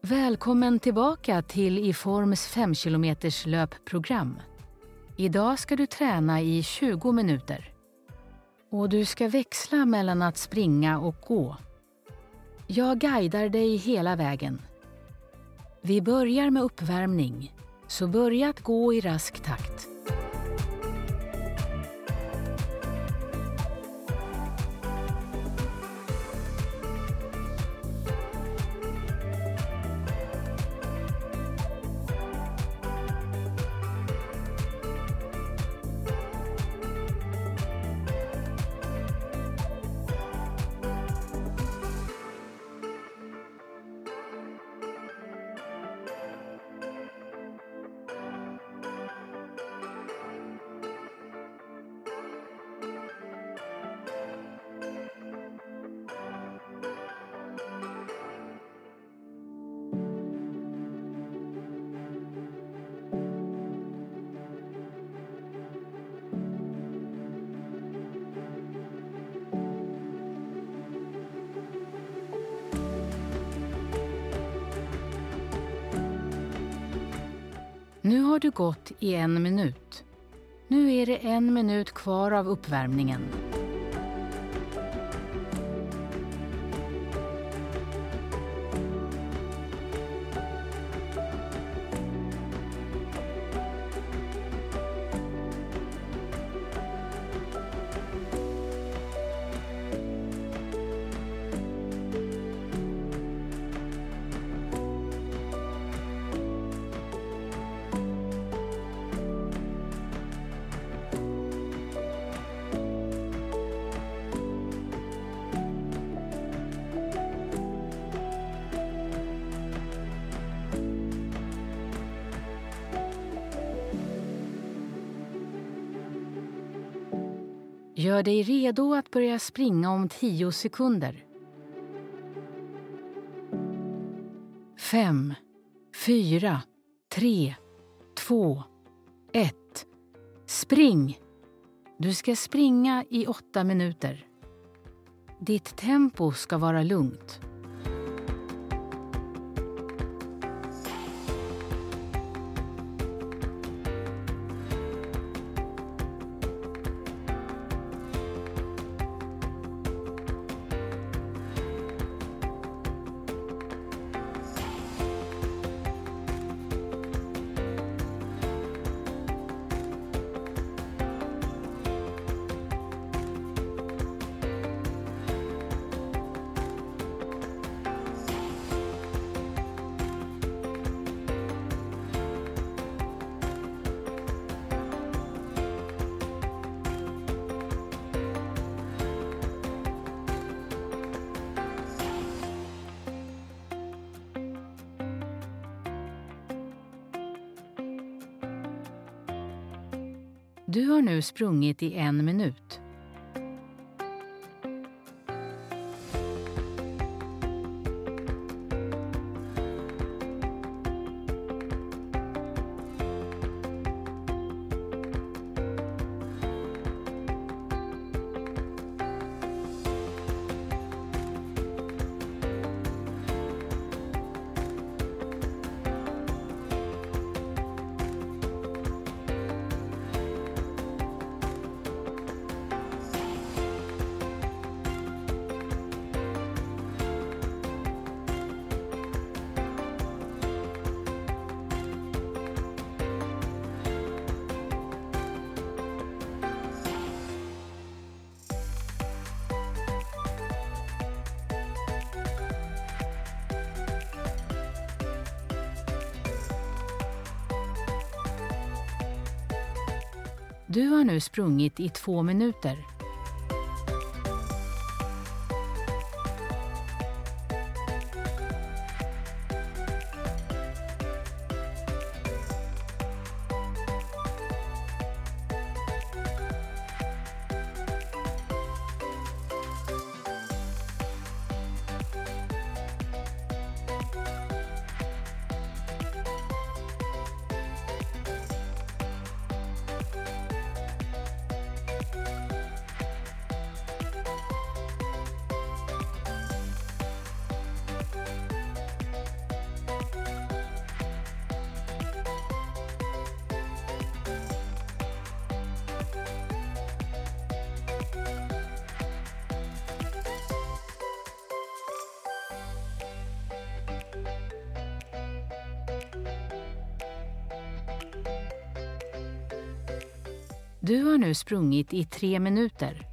Välkommen tillbaka till Iforms 5 km löpprogram. Idag ska du träna i 20 minuter. Och du ska växla mellan att springa och gå. Jag guidar dig hela vägen. Vi börjar med uppvärmning, så börja att gå i rask takt. Nu har du gått i 1 minut. Nu är det 1 minut kvar av uppvärmningen. Gör dig redo att börja springa om 10 sekunder. 5, 4, 3, 2, 1. Spring! Du ska springa i 8 minuter. Ditt tempo ska vara lugnt. Du har nu sprungit i 1 minut. Du har nu sprungit i 2 minuter. Du har nu sprungit i 3 minuter.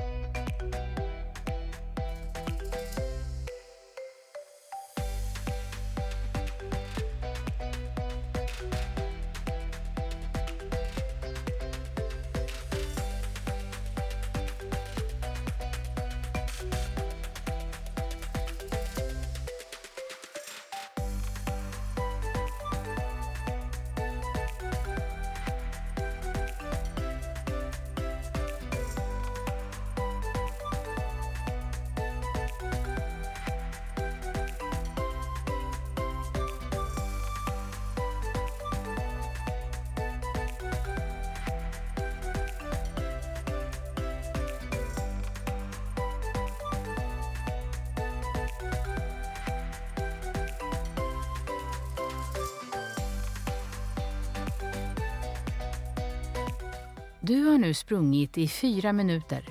Du har nu sprungit i 4 minuter.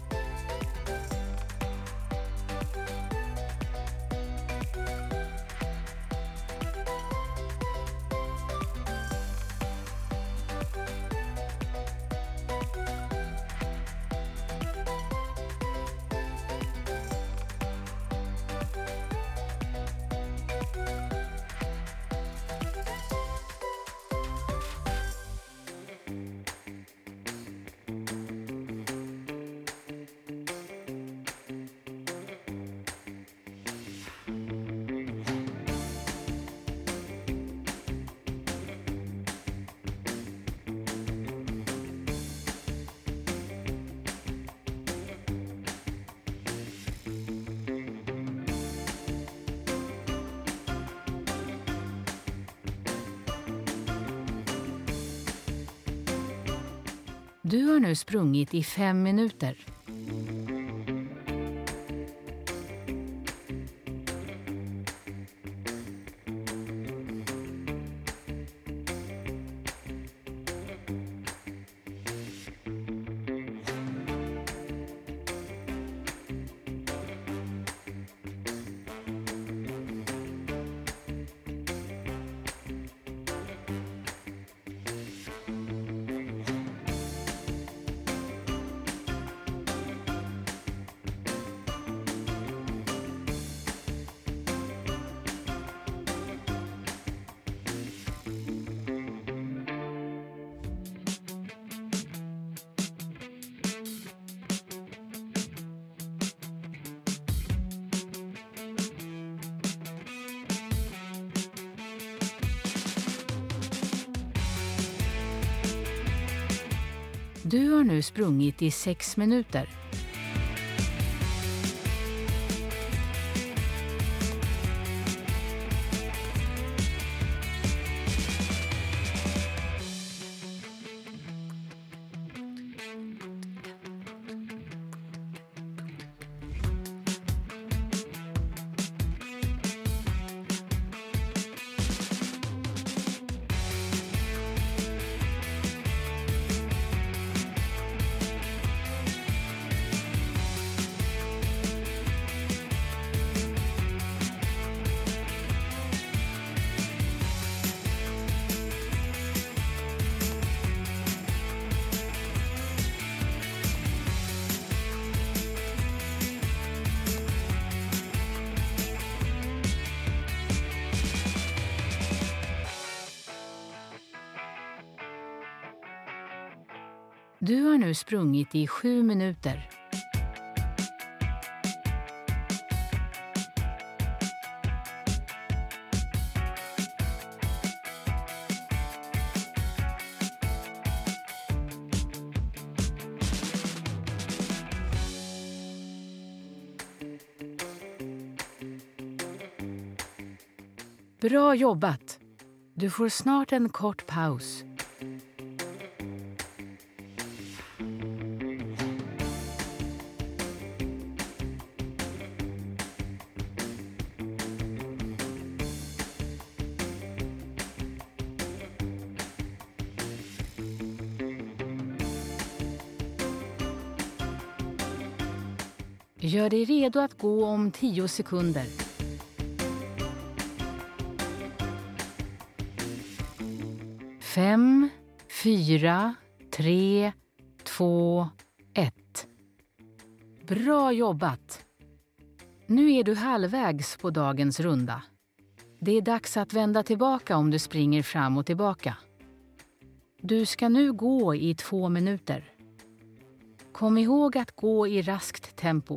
Du har nu sprungit i 5 minuter. Du har nu sprungit i 6 minuter. Du har nu sprungit i 7 minuter. Bra jobbat! Du får snart en kort paus. Gör dig redo att gå om 10 sekunder. 5, 4, 3, 2, 1. Bra jobbat! Nu är du halvvägs på dagens runda. Det är dags att vända tillbaka om du springer fram och tillbaka. Du ska nu gå i 2 minuter. Kom ihåg att gå i raskt tempo.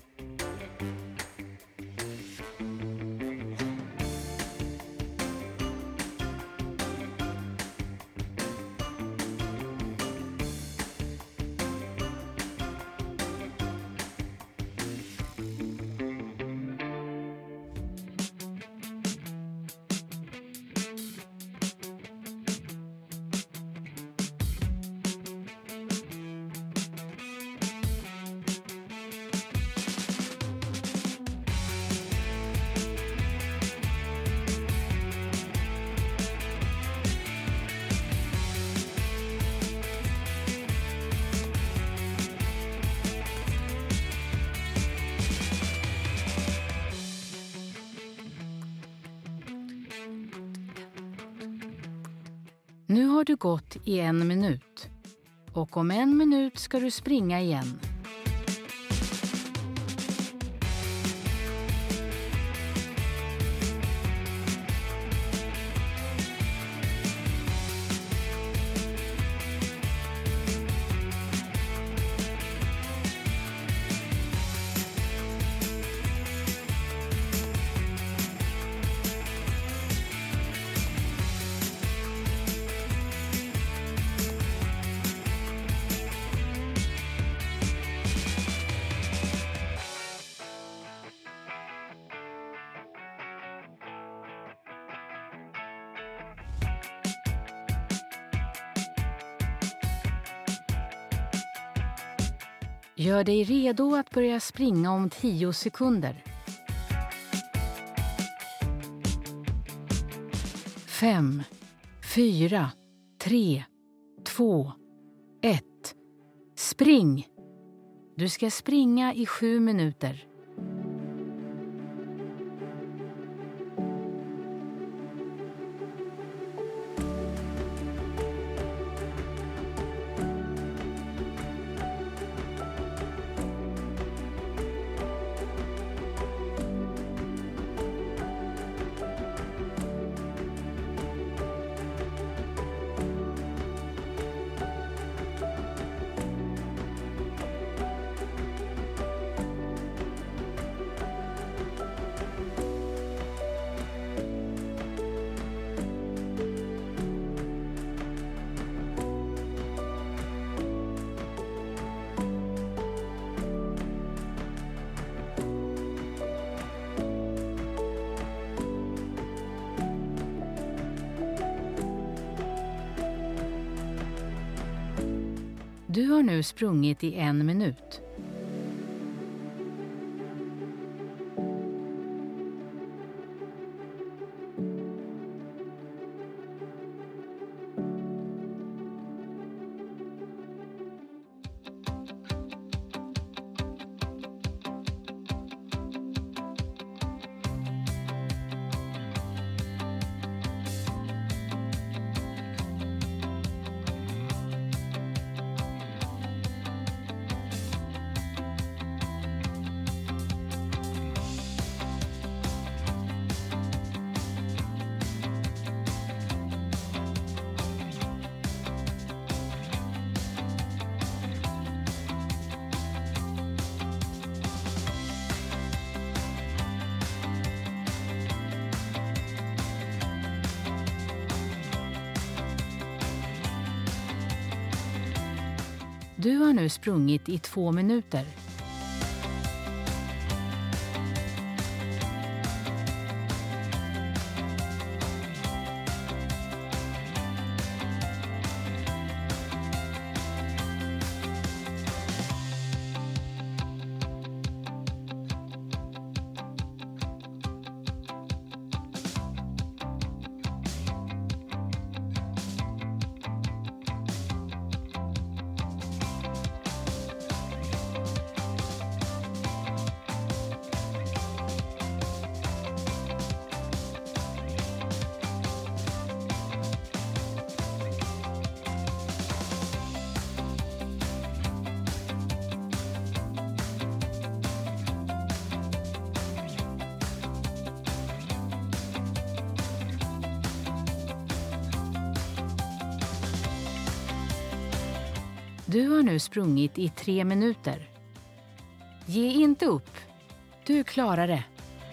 Nu har du gått i 1 minut och om 1 minut ska du springa igen. Gör dig redo att börja springa om 10 sekunder. 5, 4, 3, 2, 1. Spring! Du ska springa i 7 minuter. Du har nu sprungit i 1 minut. Du har nu sprungit i 2 minuter. Du har nu sprungit i 3 minuter. Ge inte upp. Du klarar det.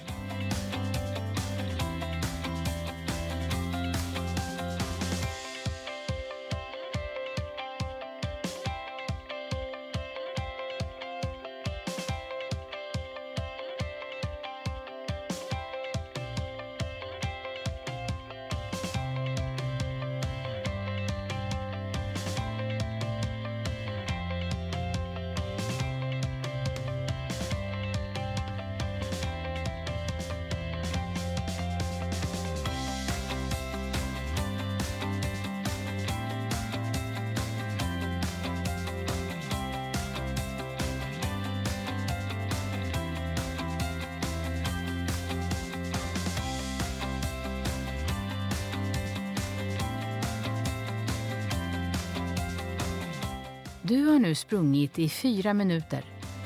Du har nu sprungit i 4 minuter.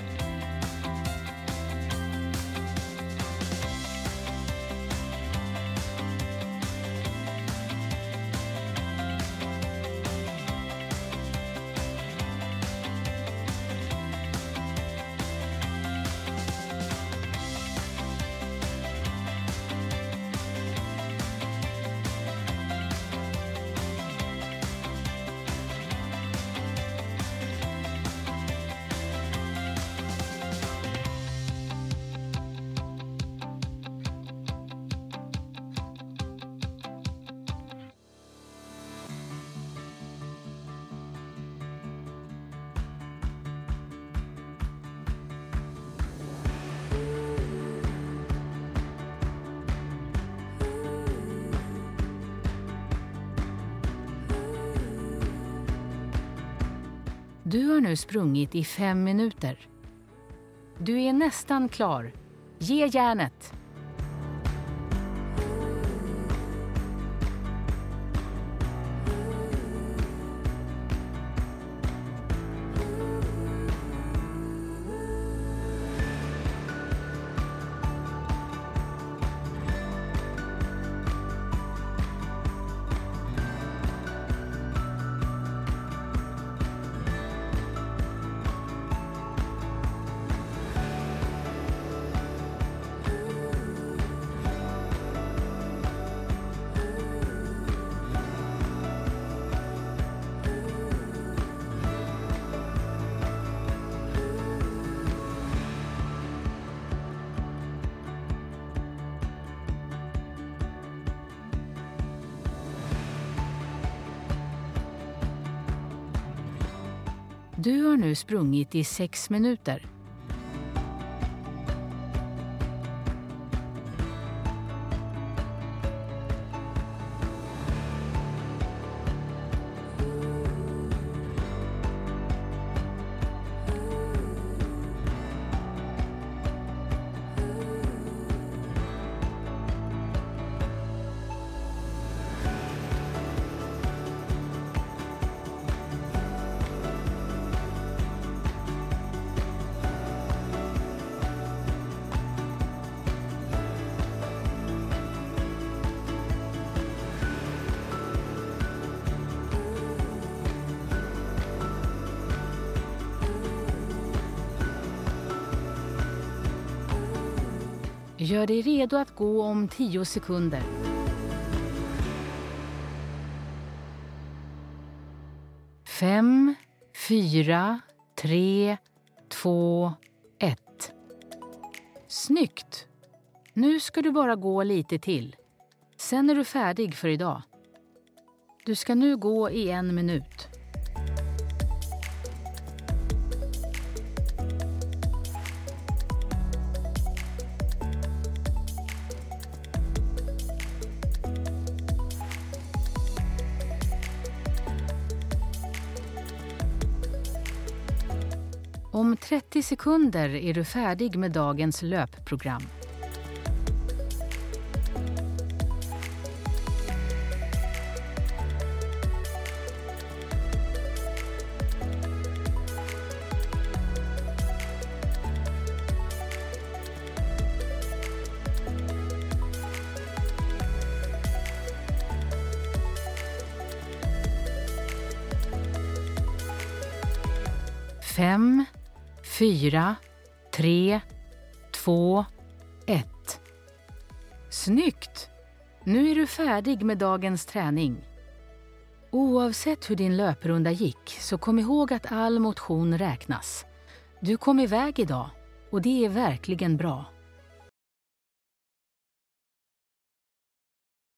Du har nu sprungit i 5 minuter. Du är nästan klar. Ge järnet! Du har nu sprungit i 6 minuter. Gör dig redo att gå om 10 sekunder. 5, 4, 3, 2, 1. Snyggt! Nu ska du bara gå lite till. Sen är du färdig för idag. Du ska nu gå i 1 minut. Om 30 sekunder är du färdig med dagens löpprogram. 5, 4, 3, 2, 1. Snyggt! Nu är du färdig med dagens träning. Oavsett hur din löprunda gick så kom ihåg att all motion räknas. Du kom iväg idag och det är verkligen bra.